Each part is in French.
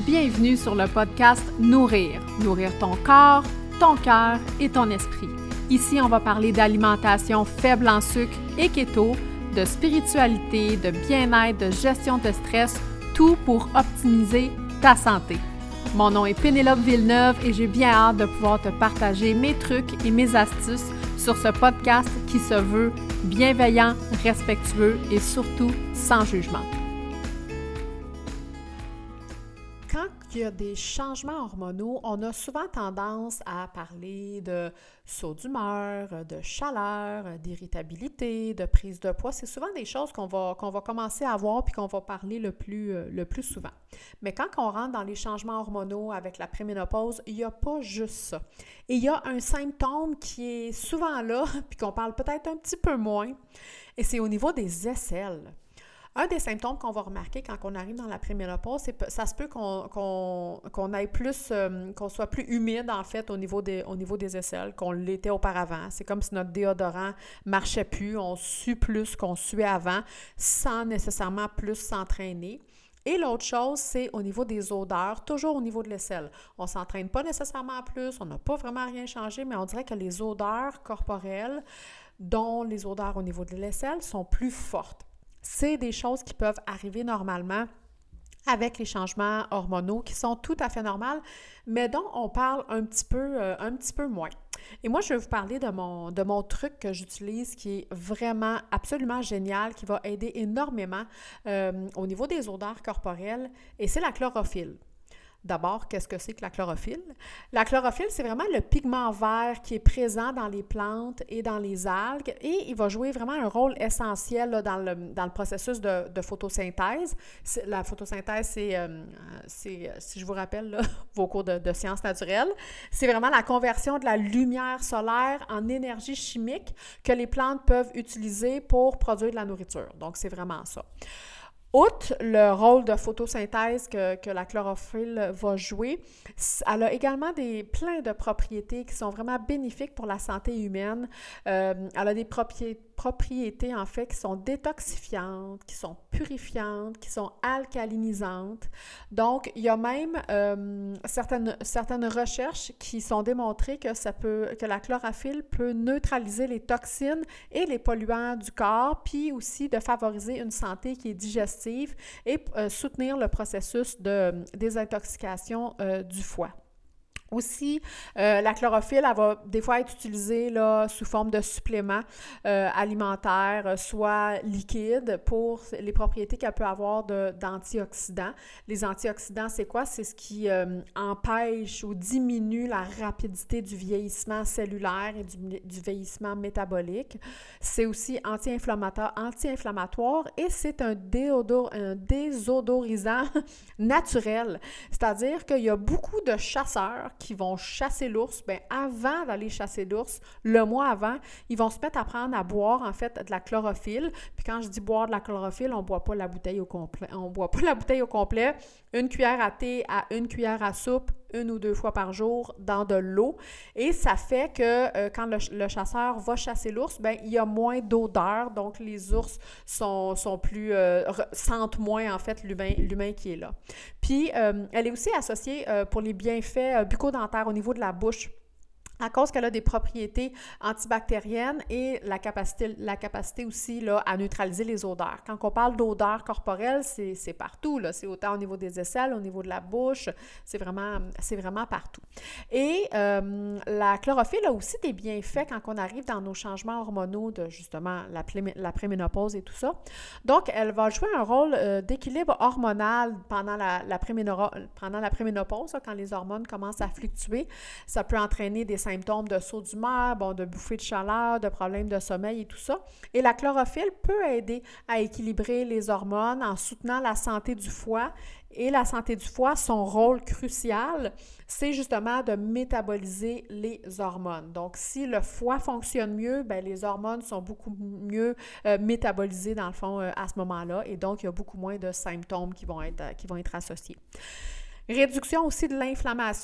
Bienvenue sur le podcast Nourrir. Nourrir ton corps, ton cœur et ton esprit. Ici, on va parler d'alimentation faible en sucre et keto, de spiritualité, de bien-être, de gestion de stress, tout pour optimiser ta santé. Mon nom est Pénélope Villeneuve et j'ai bien hâte de pouvoir te partager mes trucs et mes astuces sur ce podcast qui se veut bienveillant, respectueux et surtout sans jugement. Quand il y a des changements hormonaux, on a souvent tendance à parler de sauts d'humeur, de chaleur, d'irritabilité, de prise de poids. C'est souvent des choses qu'on va commencer à voir puis qu'on va parler le plus souvent. Mais quand on rentre dans les changements hormonaux avec la préménopause, il n'y a pas juste ça. Et il y a un symptôme qui est souvent là puis qu'on parle peut-être un petit peu moins, et c'est au niveau des aisselles. Un des symptômes qu'on va remarquer quand on arrive dans la préménopause, ça se peut qu'on aille plus, qu'on soit plus humide en fait au niveau des aisselles qu'on l'était auparavant. C'est comme si notre déodorant marchait plus, on sue plus qu'on suait avant, sans nécessairement plus s'entraîner. Et l'autre chose, c'est au niveau des odeurs, toujours au niveau de l'aisselle. On ne s'entraîne pas nécessairement plus, on n'a pas vraiment rien changé, mais on dirait que les odeurs corporelles, dont les odeurs au niveau de l'aisselle, sont plus fortes. C'est des choses qui peuvent arriver normalement avec les changements hormonaux qui sont tout à fait normales, mais dont on parle un petit peu moins. Et moi, je vais vous parler de mon truc que j'utilise qui est vraiment absolument génial, qui va aider énormément au niveau des odeurs corporelles, et c'est la chlorophylle. D'abord, qu'est-ce que c'est que la chlorophylle? La chlorophylle, c'est vraiment le pigment vert qui est présent dans les plantes et dans les algues, et il va jouer vraiment un rôle essentiel là, dans le processus de photosynthèse. La photosynthèse, c'est si je vous rappelle là, vos cours de sciences naturelles, c'est vraiment la conversion de la lumière solaire en énergie chimique que les plantes peuvent utiliser pour produire de la nourriture. Donc, c'est vraiment ça. Outre le rôle de photosynthèse que la chlorophylle va jouer, elle a également plein de propriétés qui sont vraiment bénéfiques pour la santé humaine. Elle a des propriétés, en fait, qui sont détoxifiantes, qui sont purifiantes, qui sont alcalinisantes. Donc, il y a même certaines recherches qui sont démontrées que la chlorophylle peut neutraliser les toxines et les polluants du corps, puis aussi de favoriser une santé qui est digestive et soutenir le processus de désintoxication du foie. Aussi, la chlorophylle, elle va des fois être utilisée là, sous forme de supplément alimentaire, soit liquide, pour les propriétés qu'elle peut avoir d'antioxydants. Les antioxydants, c'est quoi? C'est ce qui empêche ou diminue la rapidité du vieillissement cellulaire et du vieillissement métabolique. C'est aussi anti-inflammatoire et c'est un désodorisant naturel. C'est-à-dire qu'il y a beaucoup de chasseurs qui vont chasser l'ours, bien avant d'aller chasser l'ours, le mois avant, ils vont se mettre à prendre à boire en fait de la chlorophylle. Puis quand je dis boire de la chlorophylle, on ne boit pas la bouteille au complet. On boit pas la bouteille au complet. Une cuillère à thé à une cuillère à soupe, 1 ou 2 fois par jour dans de l'eau. Et ça fait que quand le chasseur va chasser l'ours, bien, il y a moins d'odeur. Donc, les ours sont plus sentent moins, en fait, l'humain qui est là. Puis, elle est aussi associée pour les bienfaits bucco-dentaires au niveau de la bouche, à cause qu'elle a des propriétés antibactériennes et la capacité aussi là, à neutraliser les odeurs. Quand on parle d'odeurs corporelles, c'est partout, là. C'est autant au niveau des aisselles, au niveau de la bouche, c'est vraiment partout. Et la chlorophylle a aussi des bienfaits quand on arrive dans nos changements hormonaux de justement la préménopause et tout ça. Donc, elle va jouer un rôle d'équilibre hormonal pendant la préménopause, là, quand les hormones commencent à fluctuer. Ça peut entraîner des symptômes de sauts d'humeur, de bouffées de chaleur, de problèmes de sommeil et tout ça. Et la chlorophylle peut aider à équilibrer les hormones en soutenant la santé du foie. Et la santé du foie, son rôle crucial, c'est justement de métaboliser les hormones. Donc, si le foie fonctionne mieux, bien, les hormones sont beaucoup mieux métabolisées dans le fond à ce moment-là. Et donc, il y a beaucoup moins de symptômes qui vont être associés. Réduction aussi de l'inflammation.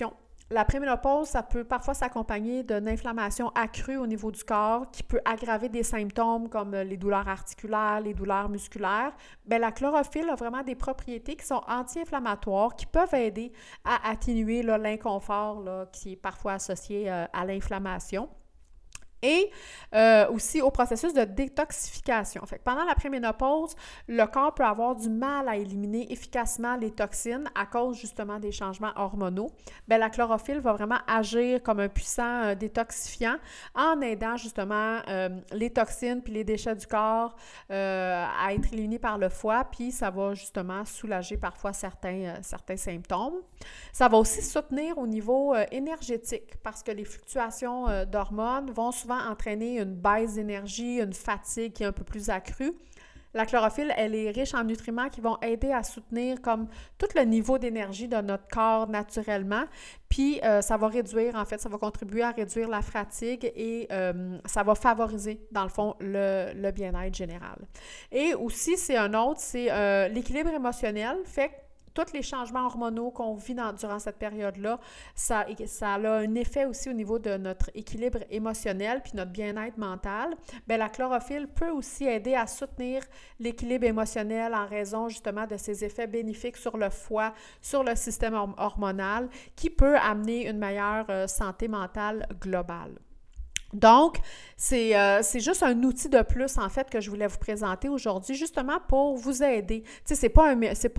La préménopause, ça peut parfois s'accompagner d'une inflammation accrue au niveau du corps qui peut aggraver des symptômes comme les douleurs articulaires, les douleurs musculaires. Bien, la chlorophylle a vraiment des propriétés qui sont anti-inflammatoires qui peuvent aider à atténuer là, l'inconfort là, qui est parfois associé à l'inflammation. Et aussi au processus de détoxification. Fait que pendant la préménopause, le corps peut avoir du mal à éliminer efficacement les toxines à cause justement des changements hormonaux. Bien, la chlorophylle va vraiment agir comme un puissant détoxifiant en aidant justement les toxines puis les déchets du corps à être éliminés par le foie, puis ça va justement soulager parfois certains symptômes. Ça va aussi soutenir au niveau énergétique parce que les fluctuations d'hormones vont souvent entraîner une baisse d'énergie, une fatigue qui est un peu plus accrue. La chlorophylle, elle est riche en nutriments qui vont aider à soutenir comme tout le niveau d'énergie de notre corps naturellement. Puis, ça va réduire, en fait, ça va contribuer à réduire la fatigue et ça va favoriser, dans le fond, le bien-être général. Et aussi, c'est l'équilibre émotionnel, fait que tous les changements hormonaux qu'on vit durant cette période-là, ça a un effet aussi au niveau de notre équilibre émotionnel puis notre bien-être mental. Bien, la chlorophylle peut aussi aider à soutenir l'équilibre émotionnel en raison justement de ses effets bénéfiques sur le foie, sur le système hormonal, qui peut amener une meilleure santé mentale globale. Donc, c'est juste un outil de plus, en fait, que je voulais vous présenter aujourd'hui, justement pour vous aider. Tu sais, c'est pas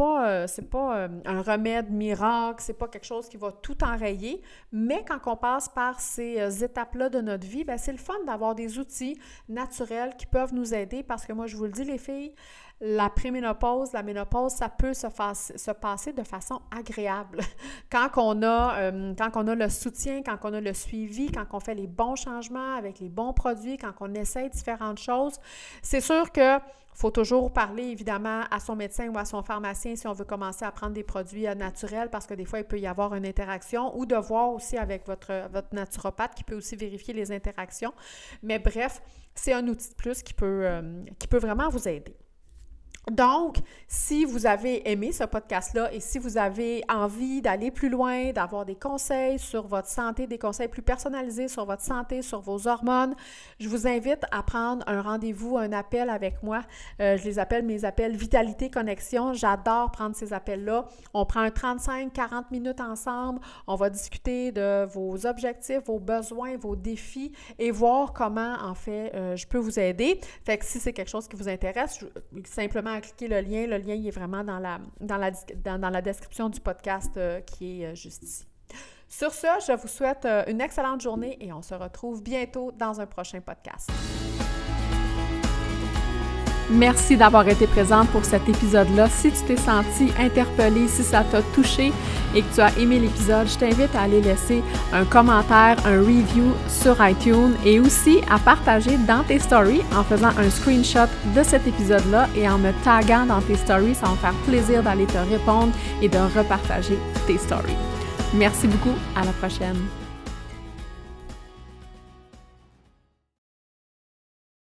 un remède miracle, c'est pas quelque chose qui va tout enrayer, mais quand on passe par ces étapes-là de notre vie, bien, c'est le fun d'avoir des outils naturels qui peuvent nous aider parce que moi, je vous le dis, les filles, la préménopause, la ménopause, ça peut se passer de façon agréable. Quand on a le soutien, quand on a le suivi, quand on fait les bons changements avec les bons produits, quand on essaie différentes choses, c'est sûr que faut toujours parler, évidemment, à son médecin ou à son pharmacien si on veut commencer à prendre des produits naturels parce que des fois, il peut y avoir une interaction ou de voir aussi avec votre naturopathe qui peut aussi vérifier les interactions. Mais bref, c'est un outil de plus qui peut vraiment vous aider. Donc, si vous avez aimé ce podcast-là et si vous avez envie d'aller plus loin, d'avoir des conseils sur votre santé, des conseils plus personnalisés sur votre santé, sur vos hormones, je vous invite à prendre un rendez-vous, un appel avec moi. Je les appelle mes appels Vitalité Connexion. J'adore prendre ces appels-là. On prend un 35-40 minutes ensemble. On va discuter de vos objectifs, vos besoins, vos défis et voir comment, en fait, je peux vous aider. Fait que si c'est quelque chose qui vous intéresse, simplement cliquer le lien. Le lien, il est vraiment dans la description du podcast qui est juste ici. Sur ce, je vous souhaite une excellente journée et on se retrouve bientôt dans un prochain podcast. Merci d'avoir été présente pour cet épisode-là. Si tu t'es senti interpellée, si ça t'a touché et que tu as aimé l'épisode, je t'invite à aller laisser un commentaire, un review sur iTunes et aussi à partager dans tes stories en faisant un screenshot de cet épisode-là et en me taguant dans tes stories. Ça va me faire plaisir d'aller te répondre et de repartager tes stories. Merci beaucoup. À la prochaine.